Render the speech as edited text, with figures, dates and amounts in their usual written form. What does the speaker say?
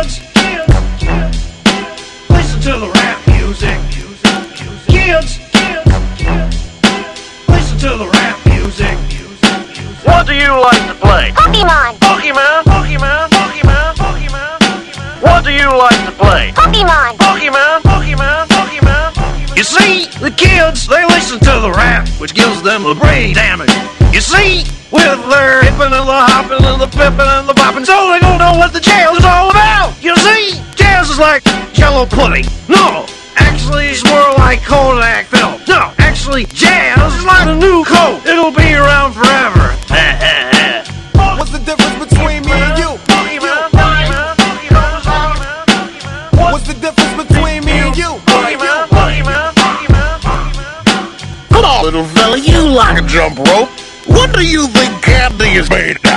Kids, listen to the rap music. Kids, listen to the rap music. What do you like to play? Pokemon! Pokemon, Pokemon, Pokemon, Pokemon. What do you like to play? Pokemon! Pokemon, Pokemon, Pokemon, Pokemon. You see, the kids, they listen to the rap, which gives them the brain damage. You see, with their hippin' and the hoppin' and the pippin' and the boppin', so they don't know what the jazz is all about. You see, jazz is like Jello pudding. No, actually, it's more like Kodak film. No, actually, jazz is like a new coat. It'll be around forever. What's the difference between me and you? What's the difference between me and you? Come on, little fella, you like a jump rope. What do you think candy is made of?